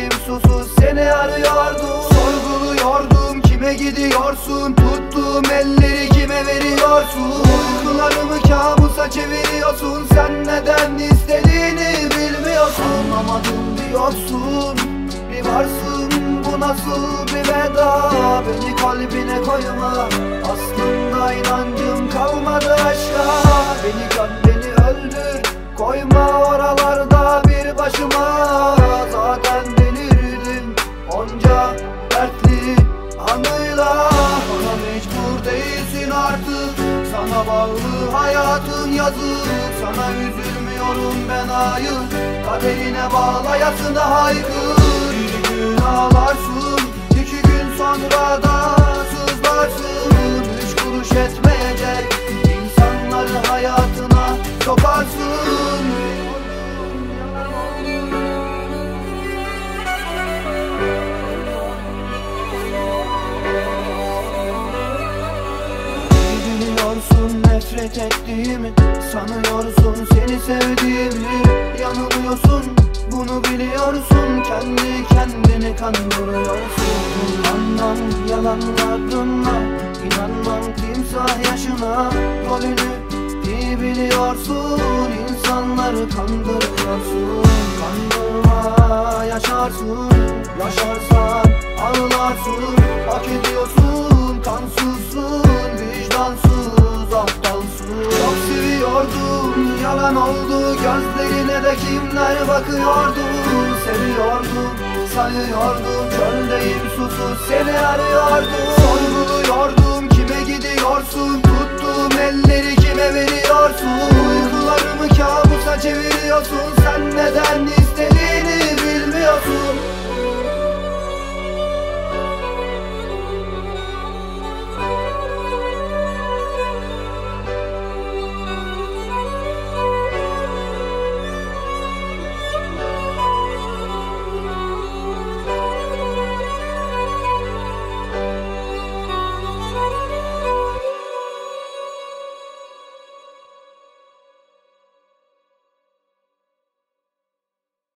Çöldeyim susuz seni arıyordum. Sorguluyordum kime gidiyorsun, tuttuğum elleri kime veriyorsun. Uykularımı kabusa çeviriyorsun, sen neden istediğini bilmiyorsun. Anlamadım diyorsun, bir varsın, bu nasıl bir veda. Beni kalbine koyma, aslında inancım kalmadı aşka. Beni gör beni öldür, koyma oralarda bir başıma. Zaten delirdim onca dertli anıyla. Bana mecbur değilsin artık, sana bağlı hayatın yazık. Sana üzülmüyorum ben hayır, kaderine bağlayasına haykır. Bir gün ağlarsın, 2 gün sonra da sızlarsın. 3 kuruş etmeyecek insanları hayatına sokarsın. Biliyorsun nefret ettiğimi, sanıyorsun seni sevdiğimi. Yanılıyorsun, bunu biliyorsun, kendi kendini kandırıyorsun. İnanmam yalanlarına, inanmam timsah yaşına. Rolünü iyi biliyorsun, insanları kandırıyorsun. Kandırma yaşarsın, yaşarsan ağlarsın. Hak ediyorsun, kansızsın, vicdansız, aptalsın. Çok seviyordum, yalan oldu, gözlerine de kimler bakıyordu. Seviyordum, sayıyordum, çöldeyim susuz seni arıyordum. Sorguluyordum kime gidiyorsun, tuttuğum elleri kime veriyorsun. Uykularımı kabusa çeviriyorsun, sen neden